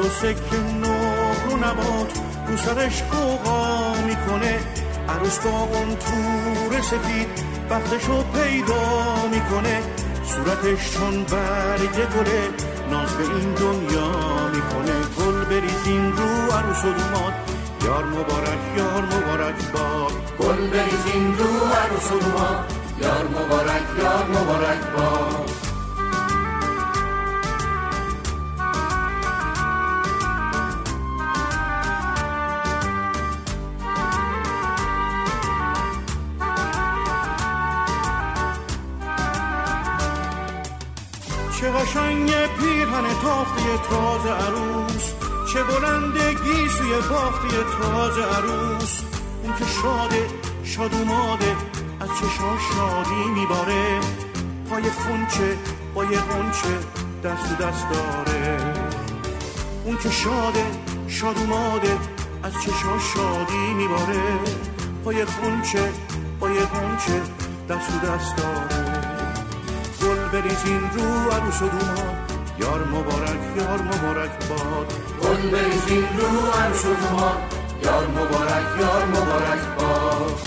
عروسه که نور و نبات رو سرش قوقا میکنه، عروس با اون تور سفید بختشو پیدا میکنه، صورتش چون برگ گله ناز به این دنیا میکنه. گل بریزین رو عروس و دوماد، یار مبارک یار مبارک باد. گل بریزین رو عروس و دوماد، یار مبارک یار مبارک باد. چه قشنگ پیرهن تافته تازه عروس، چه بلندگی سوی بافته تازه عروس. اون که شاده شاد اوماده از چشاش شادی میباره، پای خونچه با یه غنچه دست و دست داره. اون که شاده شاد اوماده از چشاش شادی میباره، پای خونچه با یه غنچه دست و دست داره. گل بریزین رو عروس و دوماد، یار مبارک یار مبارک باد. گل بریزین رو عروس و دوماد، یار مبارک یار مبارک باد.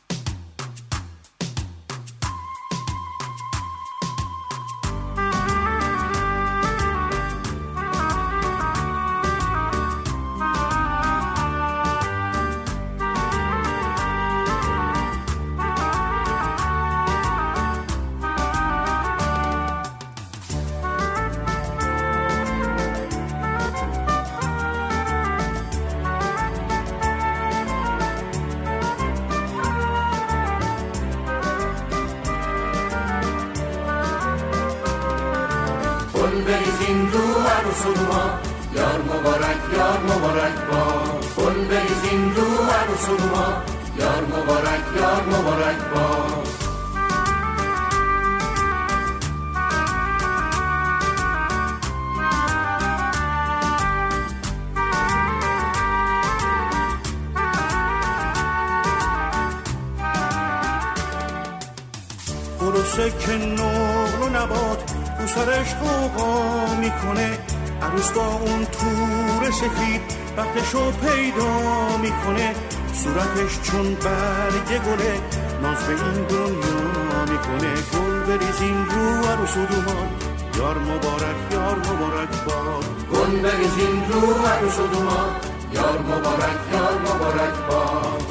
گل بریزین رو عروس و دوماد، یار مبارک یار مبارک باد. گل بریزین رو عروس و دوماد، یار مبارک یار مبارک باد. عروسه که نور و نبات رو سرش قوقا میکنه، عروس با اون تور سفید بختشو پیدا میکنه، صورتش چون برگ گله ناز به این دنیا میکنه. گل بریزین رو عروس و دوماد، یار مبارک یار مبارک باد. گل بریزین رو عروس و دوماد، یار مبارک یار مبارک باد.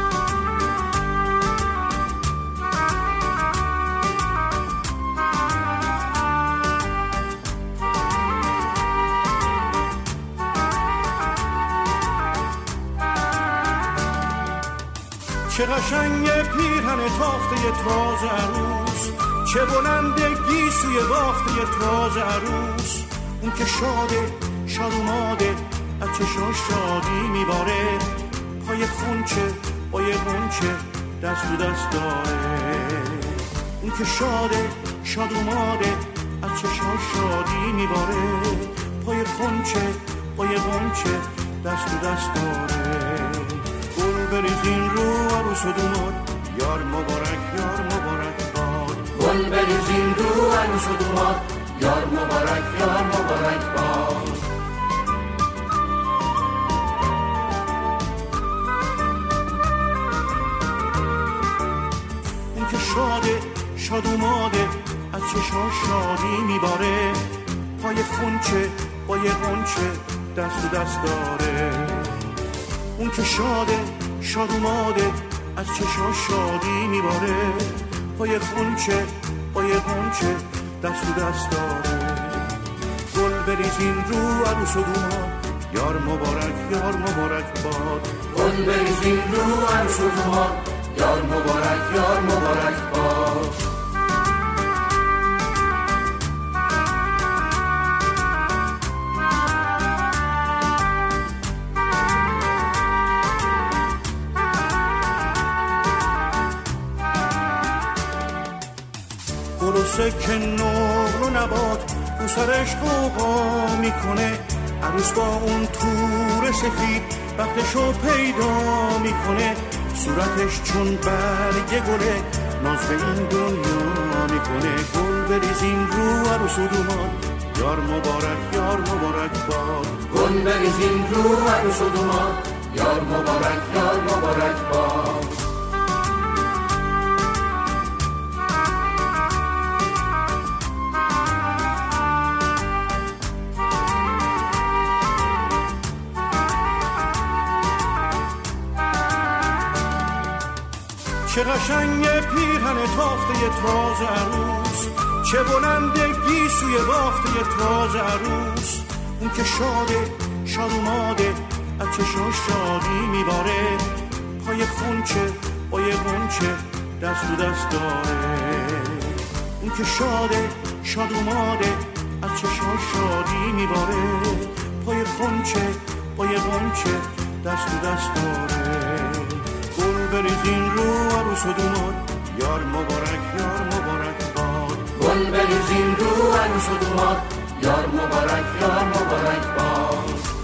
چه قشنگ پیرهن تافته تازه عروس، چه بلندگی سوی بافته تازه عروس. اون که شاده شاد اوماده از چشاش شادی میباره، پای خونچه با یه غنچه دست و دست داره. اون که شاده شاد اوماده از چشاش شادی میباره، پای خونچه با یه غنچه دست و دست داره. گل بریزین رو عروس و دوماد، یار مبارک یار مبارک باد. گل بریزین رو عروس و دوماد، یار مبارک یار مبارک باد. اون که شاده شاد اوماده از چشاش شادی میباره، پای خونچه با یه غنچه دست و دست داره. اون که شاده شاد اوماده از چشاش شادی میباره، پای خونچه با یه غنچه دست و دست داره. گل بریزین رو عروس و دوماد، یار مبارک یار مبارک باد. گل بریزین رو عروس و دوماد، یار مبارک یار مبارک باد. عروسه که نور و نبات رو سرش قوقا میکنه، عروس با اون تور سفید بختشو پیدا میکنه، صورتش چون برگ گله ناز به این دنیا میکنه. گل بریزین رو عروس و دوماد، یار مبارک یار مبارک باد. گل بریزین رو عروس و دوماد، یار مبارک یار مبارک باد. چه قشنگ پیرهن تافته تازه عروس، چه بلند گیسوی بافته تازه عروس. اون که شاده شاد اوماده از چشاش شادی میباره، پای خونچه با یه غنچه دست تو دست داره. اون که شاده شاد اوماده از چشاش شادی میباره، پای خونچه با یه غنچه دست تو دست داره. گل بریزین رو عروس و دوماد، یار مبارک یار مبارک باد. گل بریزین رو عروس و دوماد، یار مبارک یار مبارک باد.